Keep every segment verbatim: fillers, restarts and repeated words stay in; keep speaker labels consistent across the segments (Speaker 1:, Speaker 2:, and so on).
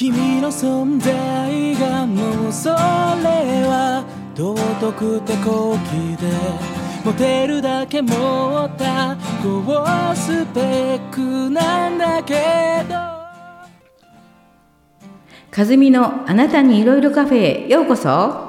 Speaker 1: 君の存在がもうそれは尊くて高貴で持てるだけ持った高スペックなんだけど。
Speaker 2: かずみのあなたにいろいろカフェへようこそ。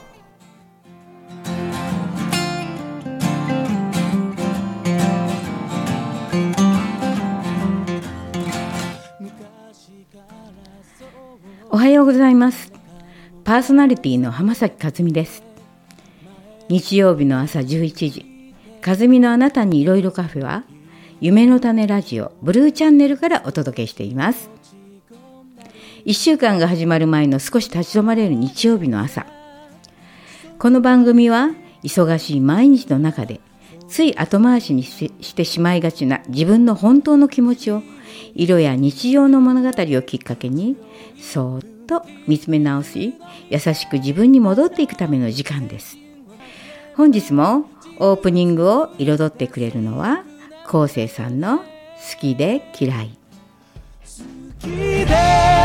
Speaker 2: おはようございます。パーソナリティの浜崎かずみです。日曜日の朝じゅういちじ、かずみのあなたにいろいろカフェは夢の種ラジオブルーチャンネルからお届けしています。いっしゅうかんが始まる前の少し立ち止まれる日曜日の朝、この番組は忙しい毎日の中でつい後回しにしてしまいがちな自分の本当の気持ちを色や日常の物語をきっかけにそーっと見つめ直し、優しく自分に戻っていくための時間です。本日もオープニングを彩ってくれるのはこうせいさんの好きで嫌い。
Speaker 1: 好きで嫌い、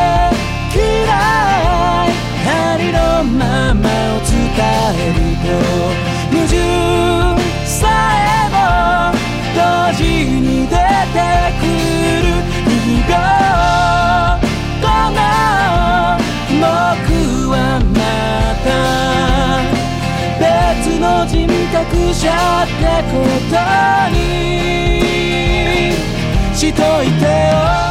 Speaker 1: ありのままを伝えると矛盾さえも同時に出てくるにびょうごの僕はまた別の人格者ってことにしといてよ。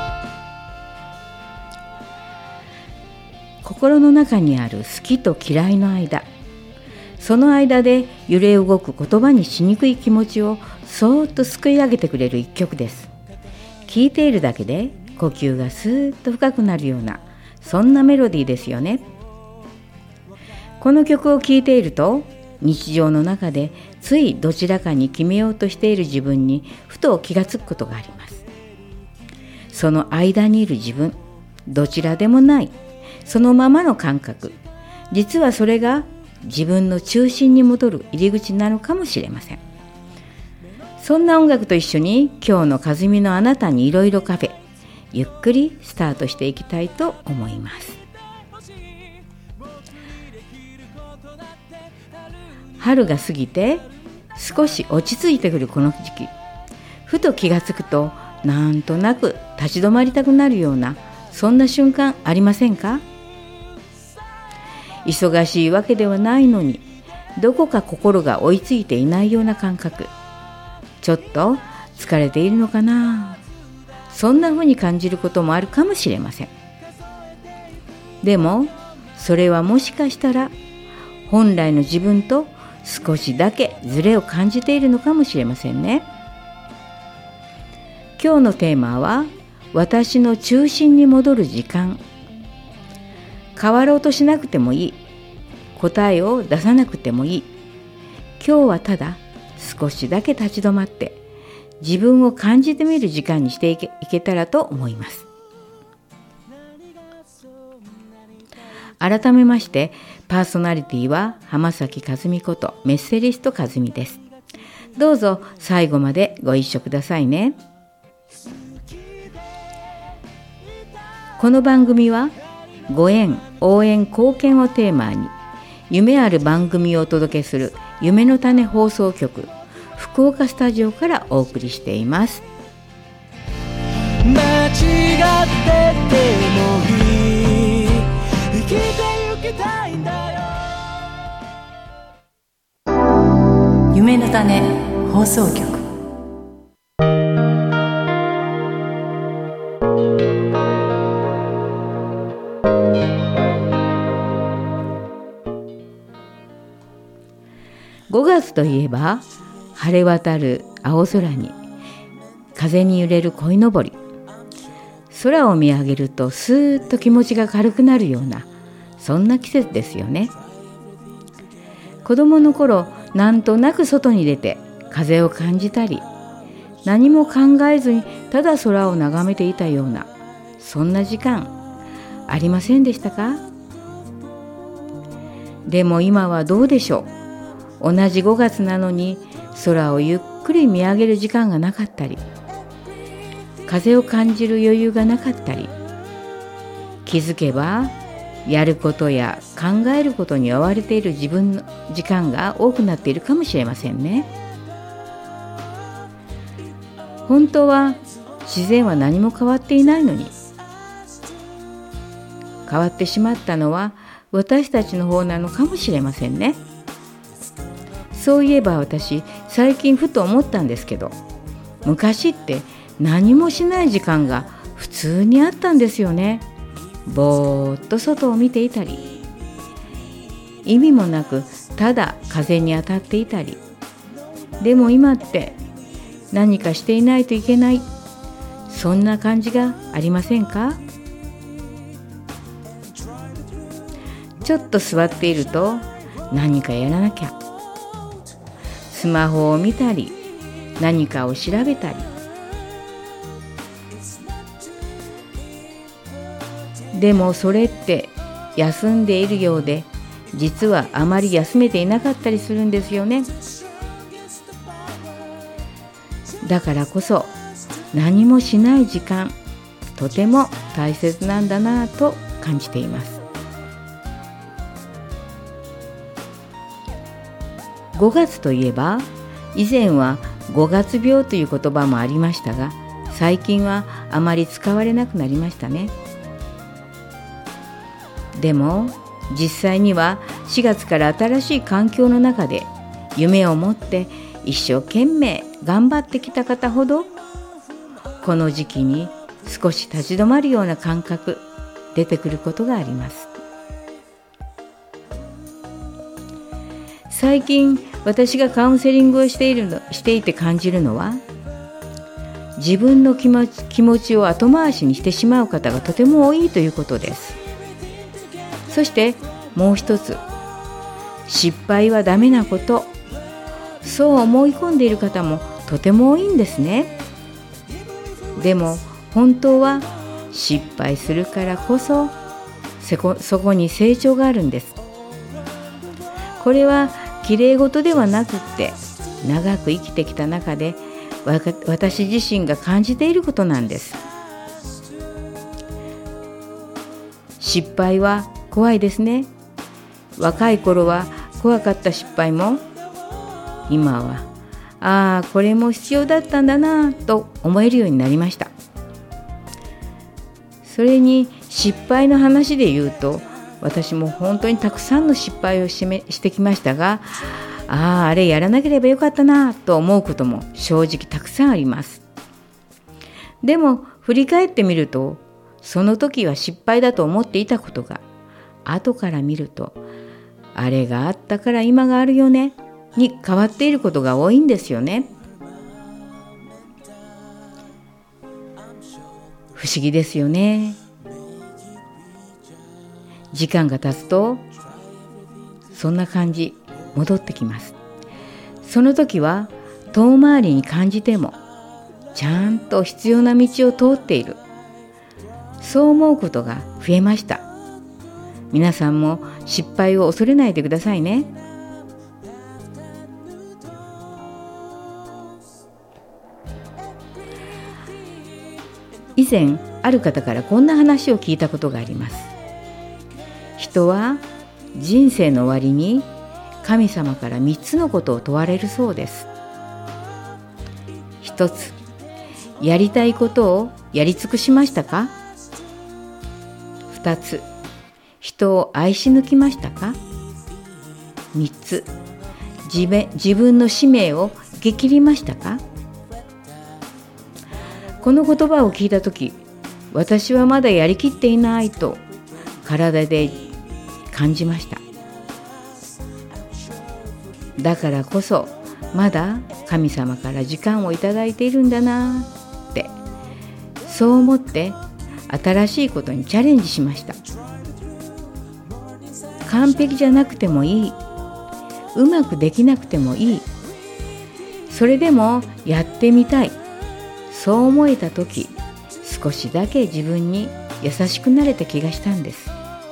Speaker 2: 心の中にある好きと嫌いの間、その間で揺れ動く言葉にしにくい気持ちをそーっとすくい上げてくれる一曲です。聴いているだけで呼吸がスーッと深くなるような、そんなメロディーですよね。この曲を聴いていると日常の中でついどちらかに決めようとしている自分にふと気がつくことがあります。その間にいる自分、どちらでもないそのままの感覚、実はそれが自分の中心に戻る入り口なのかもしれません。そんな音楽と一緒に今日のかずみのあなたにいろいろカフェ、ゆっくりスタートしていきたいと思います。春が過ぎて少し落ち着いてくるこの時期、ふと気がつくとなんとなく立ち止まりたくなるような、そんな瞬間ありませんか？忙しいわけではないのに、どこか心が追いついていないような感覚、ちょっと疲れているのかな、そんな風に感じることもあるかもしれません。でもそれはもしかしたら本来の自分と少しだけズレを感じているのかもしれませんね。今日のテーマは私の中心に戻る時間。変わろうとしなくてもいい、答えを出さなくてもいい、今日はただ少しだけ立ち止まって自分を感じてみる時間にしていけ、いけたらと思います。改めましてパーソナリティは浜崎かずみことメッセリストかずみです。どうぞ最後までご一緒くださいね。この番組はご縁、応援、貢献をテーマに夢ある番組をお届けする夢の種放送局福岡スタジオからお送りしています。
Speaker 1: 間違っててもいい、生きてゆきたいんだよ。
Speaker 3: 夢の種放送局。
Speaker 2: ごがつといえば晴れ渡る青空に風に揺れる鯉のぼり、空を見上げるとスーッと気持ちが軽くなるような、そんな季節ですよね。子供の頃、なんとなく外に出て風を感じたり、何も考えずにただ空を眺めていたような、そんな時間ありませんでしたか？でも今はどうでしょう。同じごがつなのに空をゆっくり見上げる時間がなかったり、風を感じる余裕がなかったり、 気づけばやることや考えることに追われている自分の時間が多くなっているかもしれませんね。本当は自然は何も変わっていないのに、変わってしまったのは私たちの方なのかもしれませんね。そういえば私、最近ふと思ったんですけど、昔って何もしない時間が普通にあったんですよね。ぼーっと外を見ていたり、意味もなくただ風に当たっていたり。でも今って何かしていないといけない、そんな感じがありませんか？ちょっと座っていると何かやらなきゃ、スマホを見たり何かを調べたり。でもそれって休んでいるようで、実はあまり休めていなかったりするんですよね。だからこそ何もしない時間、とても大切なんだなぁと感じています。ごがつといえば、以前はごがつ病という言葉もありましたが、最近はあまり使われなくなりましたね。でも実際にはしがつから新しい環境の中で夢を持って一生懸命頑張ってきた方ほど、この時期に少し立ち止まるような感覚出てくることがあります。最近私がカウンセリングをしているのしていて感じるのは、自分の気持ち、気持ちを後回しにしてしまう方がとても多いということです。そしてもう一つ、失敗はダメなこと、そう思い込んでいる方もとても多いんですね。でも本当は失敗するからこそそこ、そこに成長があるんです。これはきれい事ではなくって、長く生きてきた中で私自身が感じていることなんです。失敗は怖いですね。若い頃は怖かった失敗も、今はああこれも必要だったんだなと思えるようになりました。それに失敗の話で言うと、私も本当にたくさんの失敗をしめしてきましたが、あああれやらなければよかったなと思うことも正直たくさんあります。でも振り返ってみると、その時は失敗だと思っていたことが、後から見ると、あれがあったから今があるよねに変わっていることが多いんですよね。不思議ですよね。時間が経つとそんな感じ戻ってきます。その時は遠回りに感じてもちゃんと必要な道を通っている、そう思うことが増えました。皆さんも失敗を恐れないでくださいね。以前ある方からこんな話を聞いたことがあります。人は人生の終わりに神様からみっつのことを問われるそうです。ひとつ、やりたいことをやり尽くしましたか？ふたつ、人を愛し抜きましたか？みっつ、自分、自分の使命を生き切りましたか？この言葉を聞いたとき、私はまだやりきっていないと体で感じました。だからこそまだ神様から時間をいただいているんだなって、そう思って新しいことにチャレンジしました。完璧じゃなくてもいい、うまくできなくてもいい、それでもやってみたい、そう思えた時、少しだけ自分に優しくなれた気がしたんです。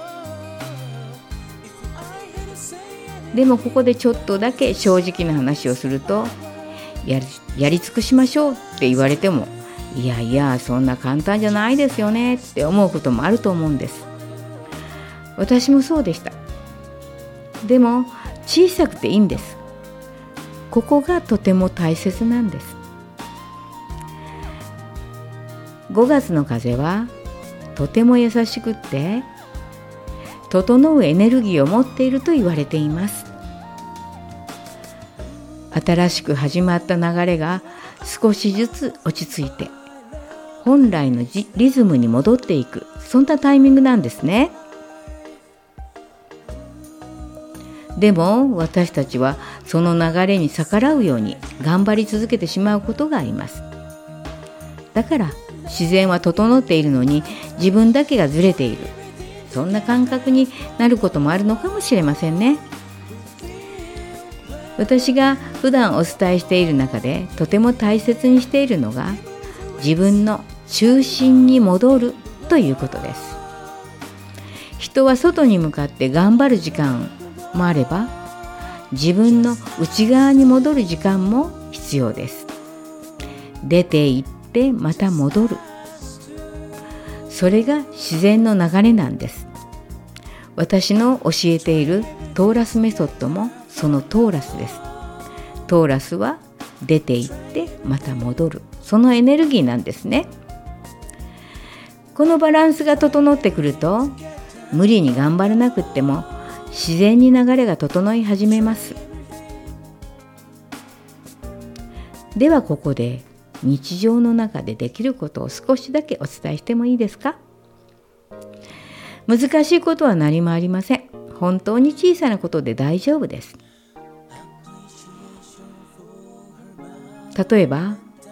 Speaker 2: でもここでちょっとだけ正直な話をすると、やり、やり尽くしましょうって言われても、いやいやそんな簡単じゃないですよねって思うこともあると思うんです。 私もそうでした。でも小さくていいんです。ここがとても大切なんです。ごがつの風はとても優しくって整うエネルギーを持っていると言われています。新しく始まった流れが少しずつ落ち着いて本来のリズムに戻っていく、そんなタイミングなんですね。でも私たちはその流れに逆らうように頑張り続けてしまうことがあります。だから自然は整っているのに自分だけがずれている、そんな感覚になることもあるのかもしれませんね。私が普段お伝えしている中でとても大切にしているのが自分の中心に戻るということです。人は外に向かって頑張る時間もあれば自分の内側に戻る時間も必要です。出て行ってまた戻る、それが自然の流れなんです。私の教えているトーラスメソッドもそのトーラスです。トーラスは出て行ってまた戻る、そのエネルギーなんですね。このバランスが整ってくると無理に頑張らなくっても自然に流れが整い始めます。ではここで日常の中でできることを少しだけお伝えしてもいいですか？難しいことは何もありません。本当に小さなことで大丈夫です。例えば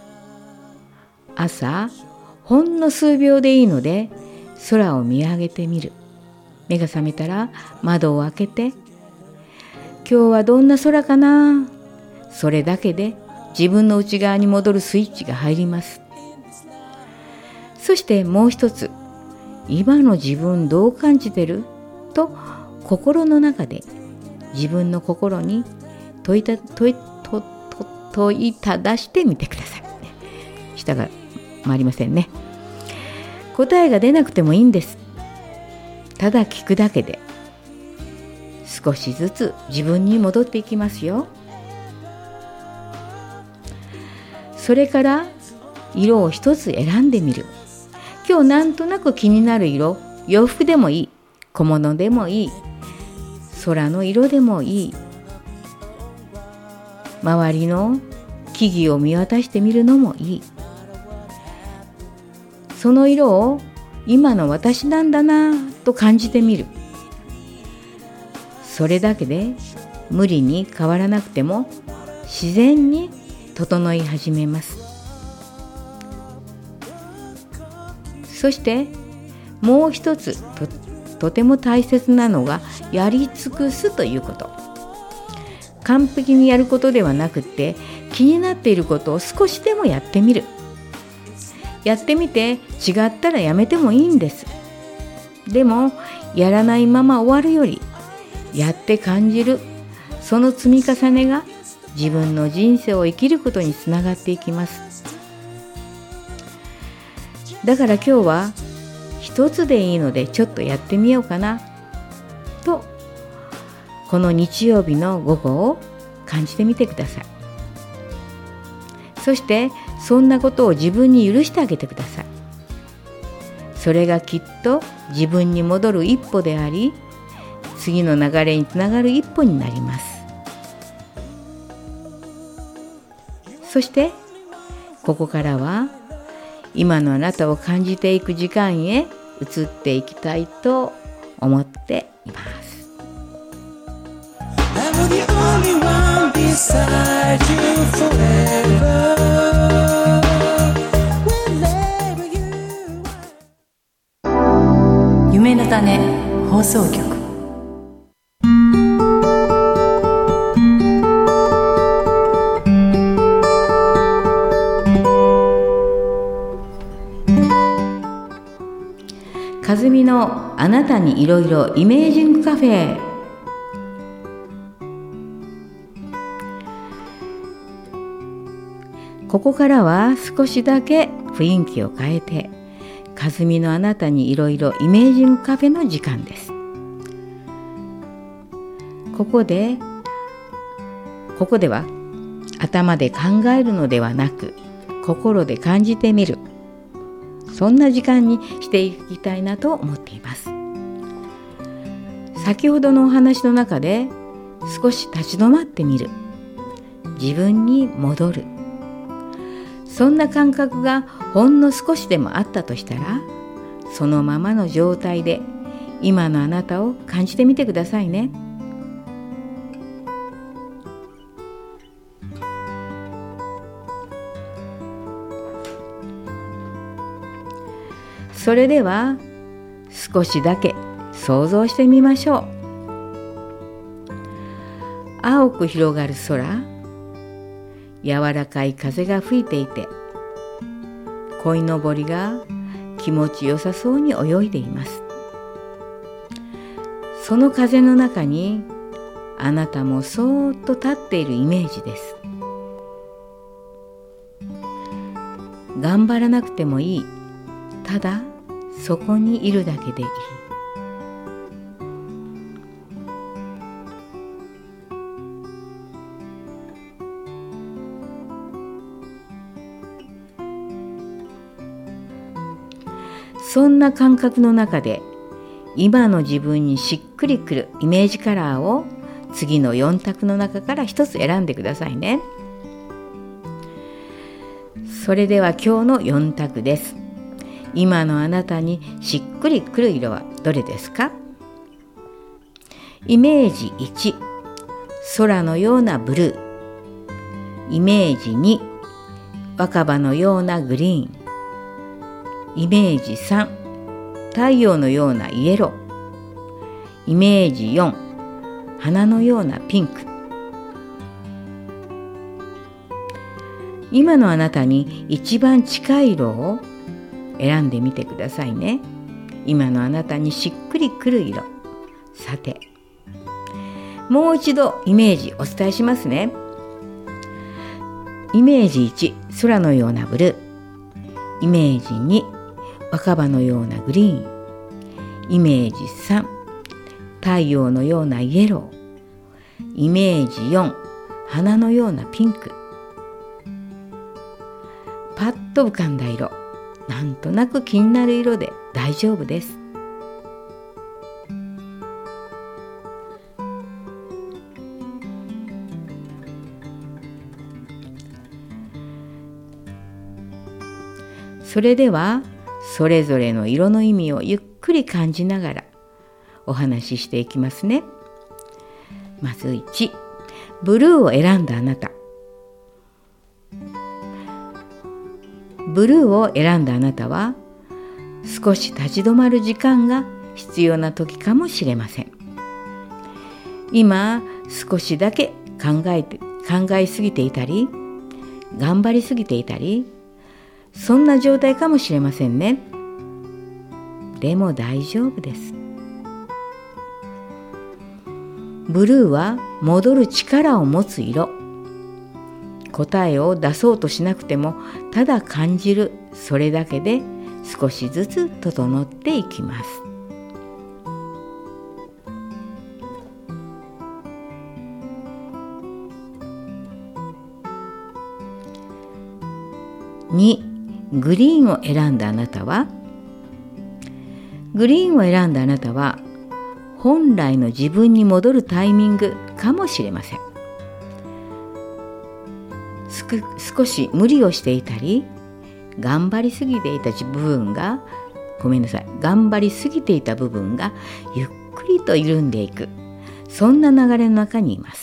Speaker 2: 朝ほんの数秒でいいので空を見上げてみる。目が覚めたら窓を開けて、今日はどんな空かな、それだけで自分の内側に戻るスイッチが入ります。そしてもう一つ、今の自分どう感じてると心の中で自分の心に問いた問いとと問いただしてみてください。舌が回りませんね。答えが出なくてもいいんです。ただ聞くだけで少しずつ自分に戻っていきますよ。それから色を一つ選んでみる。今日なんとなく気になる色、洋服でもいい、小物でもいい、空の色でもいい、周りの木々を見渡してみるのもいい。その色を今の私なんだなと感じてみる。それだけで無理に変わらなくても自然に整い始めます。そしてもう一つ と, とても大切なのがやり尽くすということ。完璧にやることではなくて気になっていることを少しでもやってみる。やってみて違ったらやめてもいいんです。でもやらないまま終わるよりやって感じる、その積み重ねが自分の人生を生きることにつながっていきます。だから今日は一つでいいのでちょっとやってみようかなと、この日曜日の午後を感じてみてください。そしてそんなことを自分に許してあげてください。それがきっと自分に戻る一歩であり、次の流れにつながる一歩になります。そしてここからは今のあなたを感じていく時間へ移っていきたいと思っています。I'm the only one beside you forever.
Speaker 3: 夢の種放送局。
Speaker 2: かずみのあなたにいろいろイメージングカフェ。ここからは少しだけ雰囲気を変えて、かずみのあなたにいろいろイメージングカフェの時間です。 ここでここでは頭で考えるのではなく、心で感じてみる、そんな時間にしていきたいなと思っています。先ほどのお話の中で少し立ち止まってみる、自分に戻る、そんな感覚がほんの少しでもあったとしたら、そのままの状態で今のあなたを感じてみてくださいね。それでは少しだけ想像してみましょう。青く広がる空、柔らかい風が吹いていて、鯉のぼりが気持ちよさそうに泳いでいます。その風の中にあなたもそーっと立っているイメージです。頑張らなくてもいい。ただそこにいるだけでいい。そんな感覚の中で今の自分にしっくりくるイメージカラーを次のよん択の中から一つ選んでくださいね。それでは今日のよん択です。今のあなたにしっくりくる色はどれですか？イメージいち、空のようなブルー。イメージに、若葉のようなグリーン。イメージさん、太陽のようなイエロー。イメージよん、花のようなピンク。今のあなたに一番近い色を選んでみてくださいね。今のあなたにしっくりくる色。さて、もう一度イメージお伝えしますね。イメージいち、空のようなブルー。イメージに、若葉のようなグリーン。イメージさん、太陽のようなイエロー。イメージよん、花のようなピンク。パッと浮かんだ色、なんとなく気になる色で大丈夫です。それではそれぞれの色の意味をゆっくり感じながらお話ししていきますね。まずいち、ブルーを選んだあなた。ブルーを選んだあなたは少し立ち止まる時間が必要な時かもしれません。今少しだけ考えて考えすぎていたり、頑張りすぎていたり、そんな状態かもしれませんね。でも大丈夫です。ブルーは戻る力を持つ色。答えを出そうとしなくても、ただ感じる、それだけで少しずつ整っていきます。に、グリーンを選んだあなたは、グリーンを選んだあなたは、本来の自分に戻るタイミングかもしれません。少し無理をしていたり、頑張りすぎていた部分が、ごめんなさい、頑張りすぎていた部分がゆっくりと緩んでいく、そんな流れの中にいます。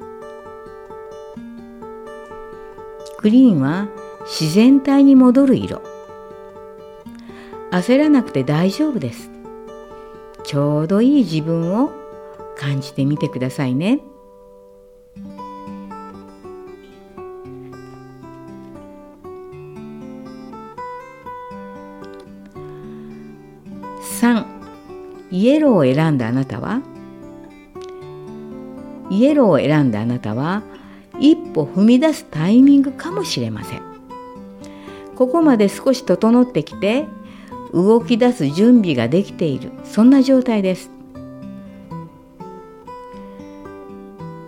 Speaker 2: グリーンは自然体に戻る色。焦らなくて大丈夫です。ちょうどいい自分を感じてみてくださいね。さん、イエローを選んだあなたは、イエローを選んだあなたは、一歩踏み出すタイミングかもしれません。ここまで少し整ってきて、動き出す準備ができている、そんな状態です。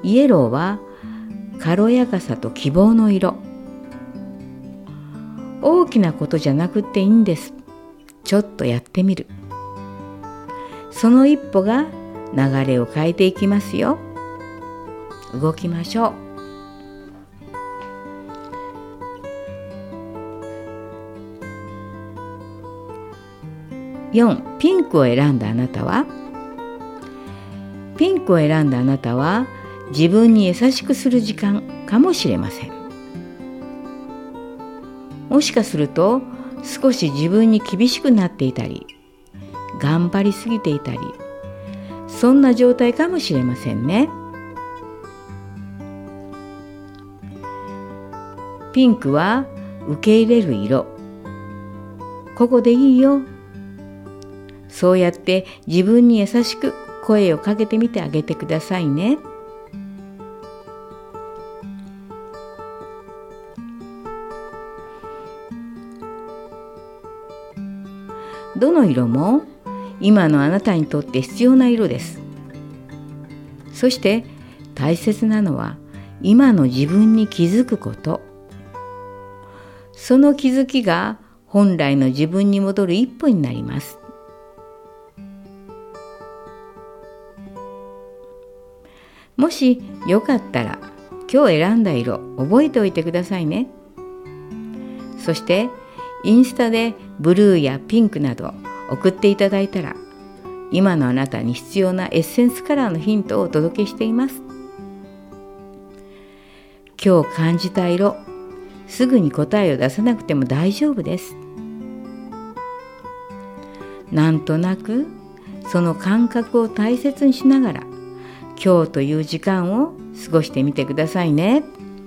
Speaker 2: イエローは軽やかさと希望の色。大きなことじゃなくていいんです。ちょっとやってみる。その一歩が流れを変えていきますよ。動きましょう。よん、ピンクを選んだあなたは？ピンクを選んだあなたは自分に優しくする時間かもしれません。もしかすると少し自分に厳しくなっていたり、頑張りすぎていたり、そんな状態かもしれませんね。ピンクは受け入れる色。ここでいいよ。そうやって自分に優しく声をかけてみてあげてくださいね。どの色も今のあなたにとって必要な色です。そして大切なのは今の自分に気づくこと。その気づきが本来の自分に戻る一歩になります。もしよかったら今日選んだ色覚えておいてくださいね。そしてインスタでブルーやピンクなど送っていただいたら、今のあなたに必要なエッセンスカラーのヒントをお届けしています。今日感じた色、すぐに答えを出さなくても大丈夫です。なんとなくその感覚を大切にしながら今日という時間を過ごしてみてくださいね。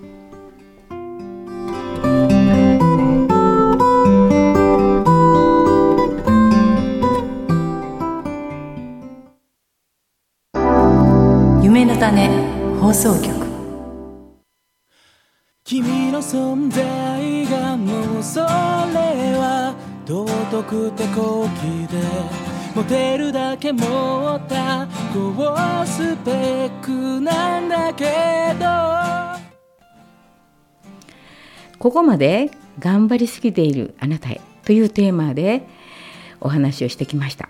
Speaker 3: 夢の種放送局。
Speaker 1: 君の存在がもうそれは尊くて高貴で、持てるだけ持った高スペックなんだけど。
Speaker 2: ここまで頑張りすぎているあなたへというテーマでお話をしてきました。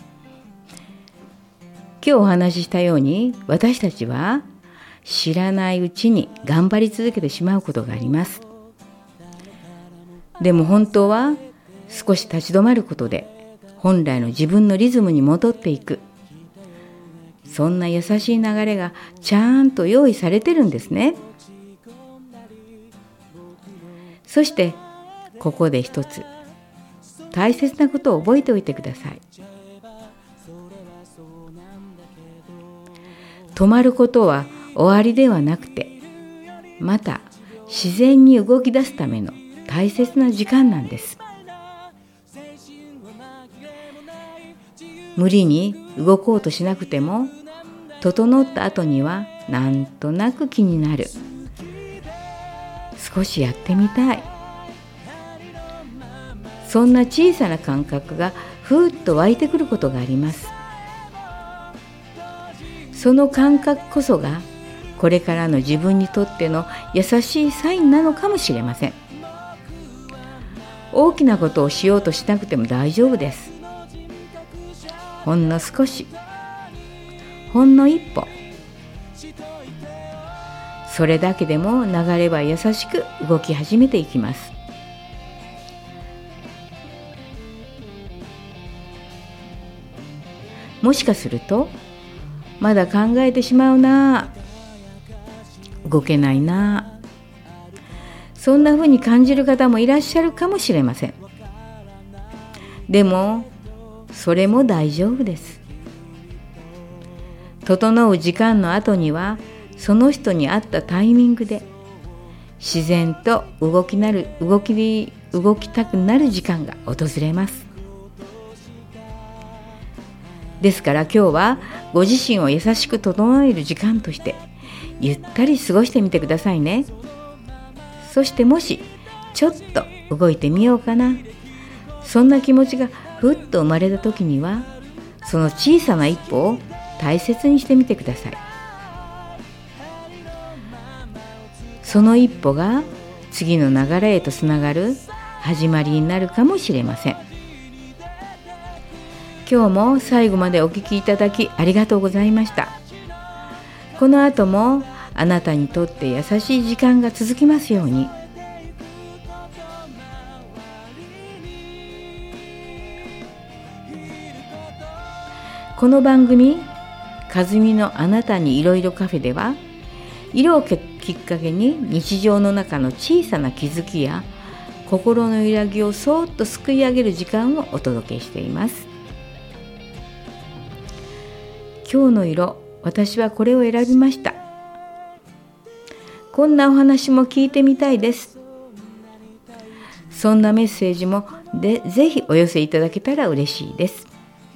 Speaker 2: 今日お話ししたように、私たちは知らないうちに頑張り続けてしまうことがあります。でも本当は少し立ち止まることで本来の自分のリズムに戻っていく、そんな優しい流れがちゃんと用意されてるんですね。そしてここで一つ大切なことを覚えておいてください。止まることは終わりではなくて、また自然に動き出すための大切な時間なんです。無理に動こうとしなくても、整った後にはなんとなく気になる。少しやってみたい。そんな小さな感覚がふーっと湧いてくることがあります。その感覚こそがこれからの自分にとっての優しいサインなのかもしれません。大きなことをしようとしなくても大丈夫です。ほんの少し、ほんの一歩、それだけでも流れは優しく動き始めていきます。もしかするとまだ考えてしまうな、動けないな、そんな風に感じる方もいらっしゃるかもしれません。でもそれも大丈夫です。整う時間の後にはその人に合ったタイミングで自然と動きなる動き動きたくなる時間が訪れます。ですから今日はご自身を優しく整える時間としてゆったり過ごしてみてくださいね。そしてもしちょっと動いてみようかな、そんな気持ちがふっと生まれた時には、その小さな一歩を大切にしてみてください。 その一歩が次の流れへとつながる始まりになるかもしれません。今日も最後までお聞きいただきありがとうございました。この後もあなたにとって優しい時間が続きますように。この番組かずみのあなたにいろいろカフェでは、色をきっかけに日常の中の小さな気づきや心の揺らぎをそーっとすくい上げる時間をお届けしています。今日の色、私はこれを選びました。こんなお話も聞いてみたいです。そんなメッセージもでぜひお寄せいただけたら嬉しいです。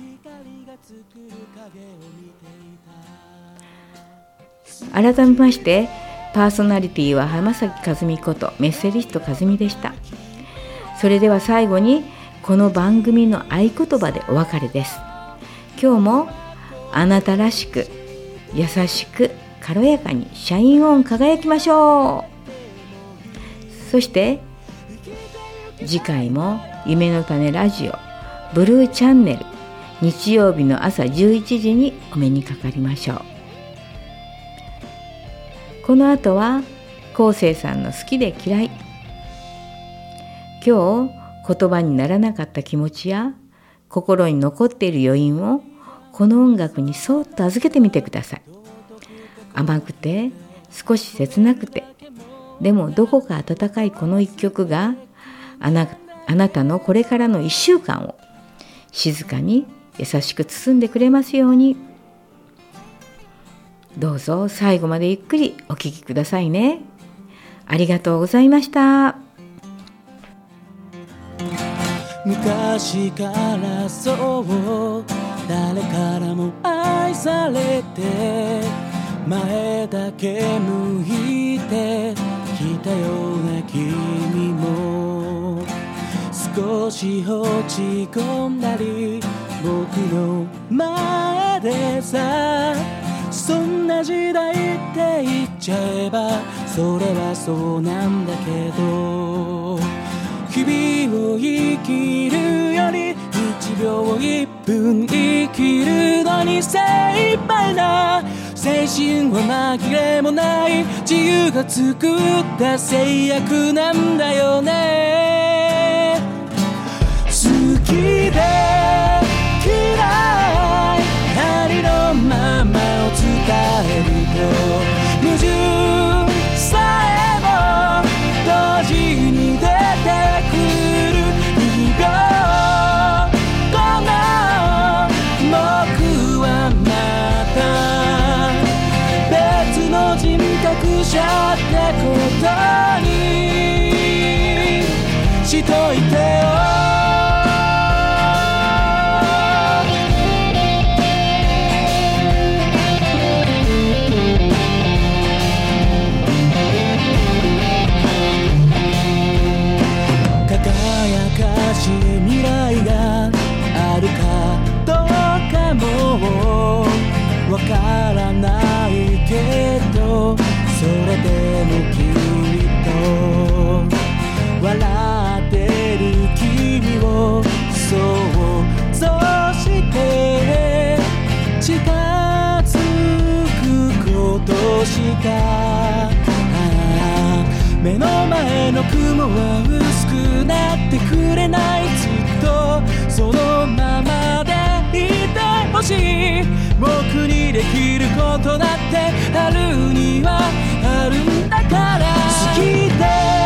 Speaker 2: 改めましてパーソナリティは浜崎和美ことメッセリスト和美でした。それでは最後にこの番組の合言葉でお別れです。今日もあなたらしく優しく軽やかにシャインオン輝きましょう。そして次回も夢の種ラジオブルーチャンネル日曜日の朝じゅういちじにお目にかかりましょう。この後は昴生さんの好きで嫌い。今日言葉にならなかった気持ちや心に残っている余韻をこの音楽にそっと預けてみてください。甘くて少し切なくてでもどこか温かいこの一曲があな、あなたのこれからの一週間を静かに優しく包んでくれますように。どうぞ最後までゆっくりお聴きくださいね。ありがとうございました。
Speaker 1: 昔からそう誰からも愛されて前だけ向いてきたような君も少し落ち込んだり僕の前でさそんな時代って言っちゃえばそれはそうなんだけど日々を生きるよりいちびょういっぷん生きるのに精一杯な青春は紛れもない自由が作った制約なんだよね。好きで嫌いありのままを伝えると矛盾さえも同時に出てくるにびょうごの僕はまた別の人格者ってことにしといてよ。未来があるかどうかもわからないけどそれでもきっと笑ってる君を想像して近づくことしか目の前の雲は薄くなってくれない。ずっとそのままでいてほしい。僕にできることだってあるにはあるんだから好きで